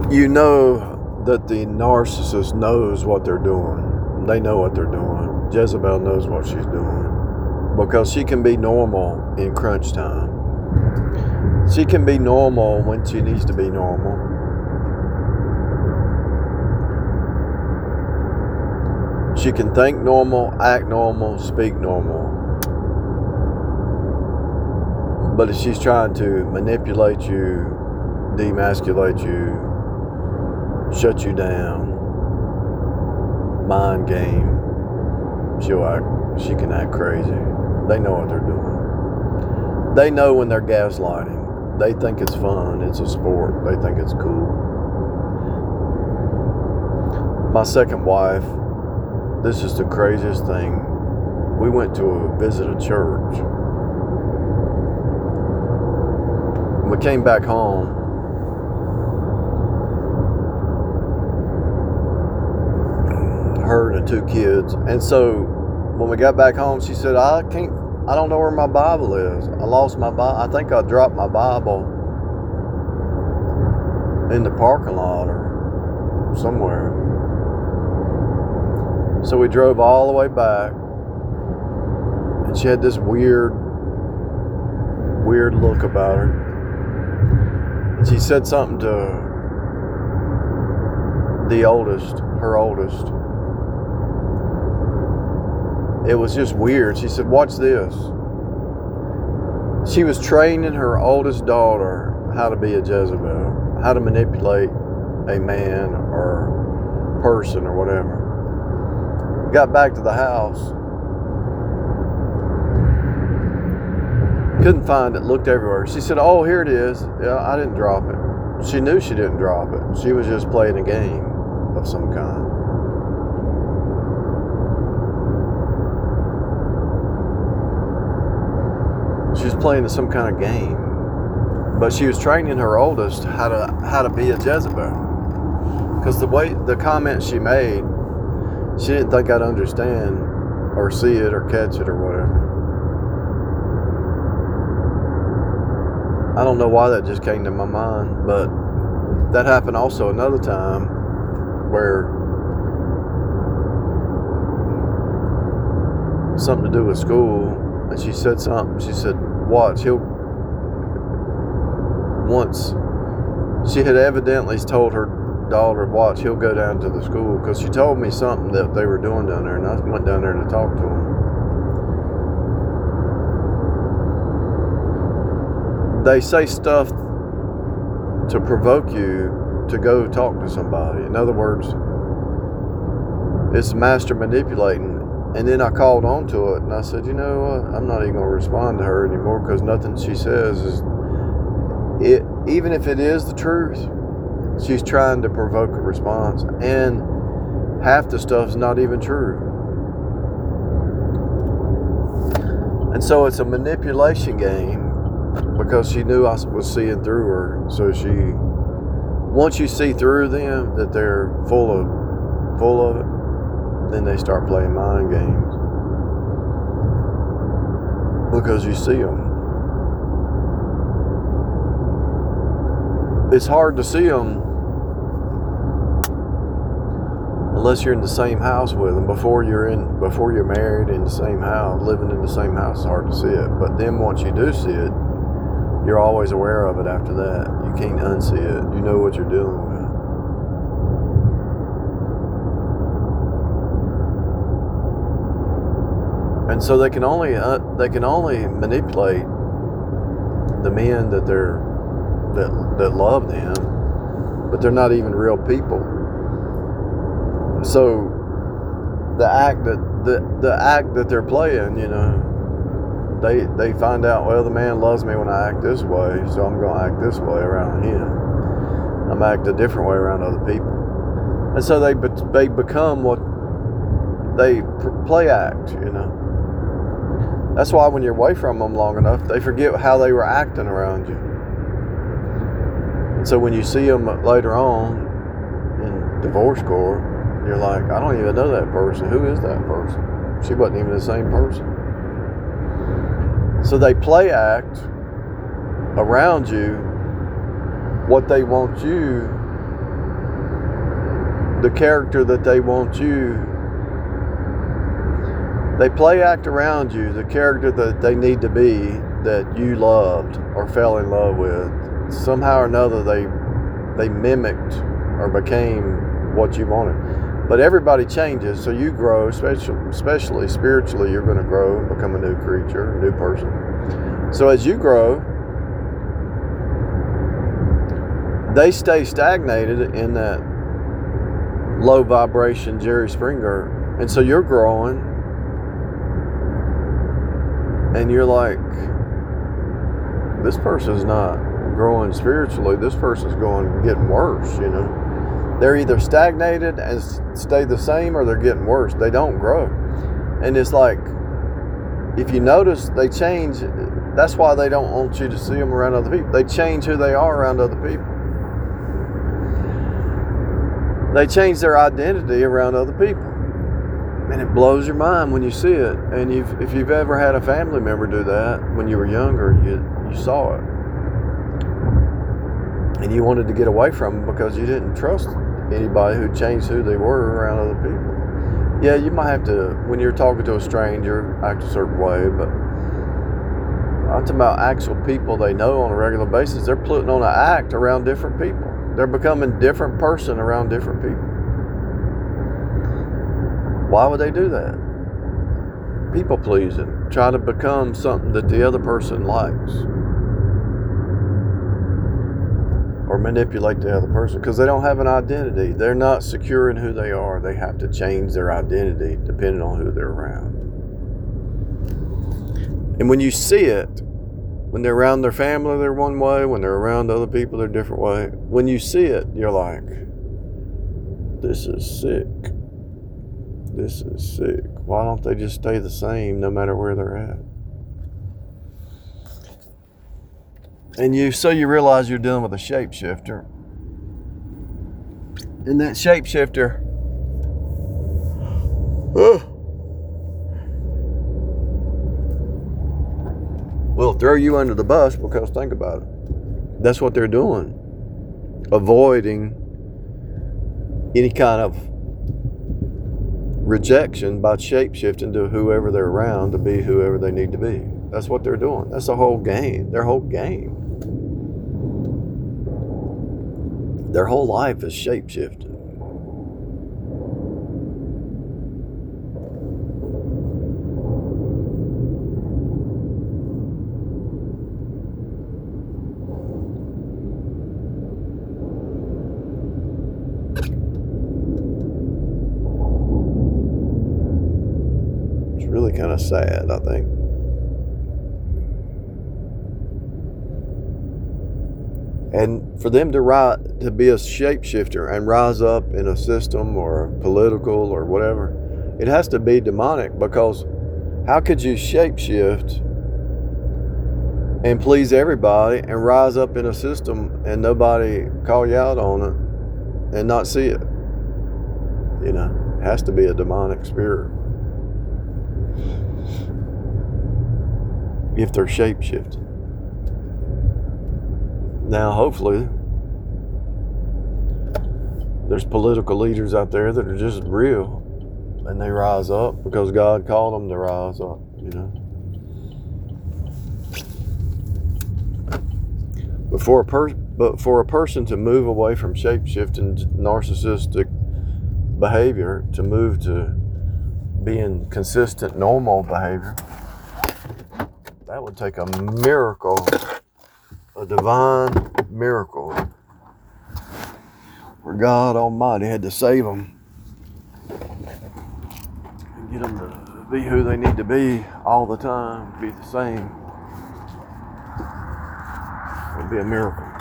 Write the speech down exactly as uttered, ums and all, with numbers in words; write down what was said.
you know that the narcissist knows what they're doing. They know what they're doing. Jezebel knows what she's doing because she can be normal in crunch time. She can be normal when she needs to be normal. She can think normal, act normal, speak normal. But if she's trying to manipulate you, demasculate you, shut you down, mind game, she'll act, she can act crazy. They know what they're doing. They know when they're gaslighting. They think it's fun, it's a sport, they think it's cool. My second wife, this is the craziest thing. We went to visit a church. We came back home. Her and the two kids. And so when we got back home, she said, I can't, I don't know where my Bible is. I lost my Bible. I think I dropped my Bible in the parking lot or somewhere. So we drove all the way back. And she had this weird, weird look about her. And she said something to the oldest, her oldest. It was just weird. She said, watch this. She was training her oldest daughter how to be a Jezebel, how to manipulate a man or person or whatever. Got back to the house. Couldn't find it, looked everywhere. She said, oh, here it is. Yeah, I didn't drop it. She knew she didn't drop it. She was just playing a game of some kind. She was playing some kind of game. But she was training her oldest how to how to be a Jezebel. Because the way the comment she made, she didn't think I'd understand or see it or catch it or whatever. I don't know why that just came to my mind, but that happened also another time where something to do with school, and she said something. She said, watch, he'll, once, she had evidently told her daughter, watch, he'll go down to the school, because she told me something that they were doing down there, and I went down there to talk to them. They say stuff to provoke you to go talk to somebody. In other words, it's master manipulating. And then I called on to it, and I said, you know what, I'm not even going to respond to her anymore, because nothing she says is, it. even if it is the truth, she's trying to provoke a response, and half the stuff's not even true. And so it's a manipulation game, because she knew I was seeing through her. So she, once you see through them that they're full of, full of it, then they start playing mind games. Because you see them. It's hard to see them unless you're in the same house with them. Before you're in, before you're married in the same house, living in the same house, it's hard to see it. But then once you do see it, you're always aware of it after that. You can't unsee it. You know what you're dealing with. And so they can only uh, they can only manipulate the men that they're that that love them, but they're not even real people. So the act that the the act that they're playing, you know. They they find out, well, the man loves me when I act this way, so I'm going to act this way around him. I'm going to act a different way around other people. And so they they become what they play act, you know. That's why when you're away from them long enough, they forget how they were acting around you. And so when you see them later on in divorce court, you're like, I don't even know that person. Who is that person? She wasn't even the same person. So they play act around you what they want you the character that they want you. They play act around you, the character that they need to be, that you loved or fell in love with. Somehow or another, they they mimicked or became what you wanted. But everybody changes, so you grow, especially, especially spiritually, you're going to grow and become a new creature, a new person. So as you grow, they stay stagnated in that low vibration Jerry Springer. And so you're growing, and you're like, this person's not growing spiritually. This person's going, getting worse, you know. They're either stagnated and stay the same, or they're getting worse. They don't grow. And it's like, if you notice, they change. That's why they don't want you to see them around other people. They change who they are around other people. They change their identity around other people. And it blows your mind when you see it. And you've, if you've ever had a family member do that when you were younger, you, you saw it. And you wanted to get away from them because you didn't trust anybody who changed who they were around other people. Yeah, you might have to, when you're talking to a stranger, act a certain way, but I'm talking about actual people they know on a regular basis. They're putting on an act around different people. They're becoming a different person around different people. Why would they do that? People pleasing. Try to become something that the other person likes. Or manipulate the other person because they don't have an identity. They're not secure in who they are. They have to change their identity depending on who they're around. And when you see it, when they're around their family, they're one way. When they're around other people, they're a different way. When you see it, you're like, this is sick. This is sick. Why don't they just stay the same no matter where they're at? And you, so you realize you're dealing with a shapeshifter. And that shapeshifter, uh, will throw you under the bus because think about it. That's what they're doing. Avoiding any kind of rejection by shapeshifting to whoever they're around to be whoever they need to be. That's what they're doing. That's the whole game. Their whole game. Their whole life is shape-shifting. It's really kind of sad, I think. And for them to rise, to be a shapeshifter and rise up in a system or political or whatever, it has to be demonic, because how could you shapeshift and please everybody and rise up in a system and nobody call you out on it and not see it? You know, it has to be a demonic spirit if they're shapeshifting. Now, hopefully, there's political leaders out there that are just real, and they rise up because God called them to rise up, you know. But for a, per- but for a person to move away from shape-shifting narcissistic behavior, to move to being consistent, normal behavior, that would take a miracle. A divine miracle where God Almighty had to save them and get them to be who they need to be all the time, be the same. It would be a miracle.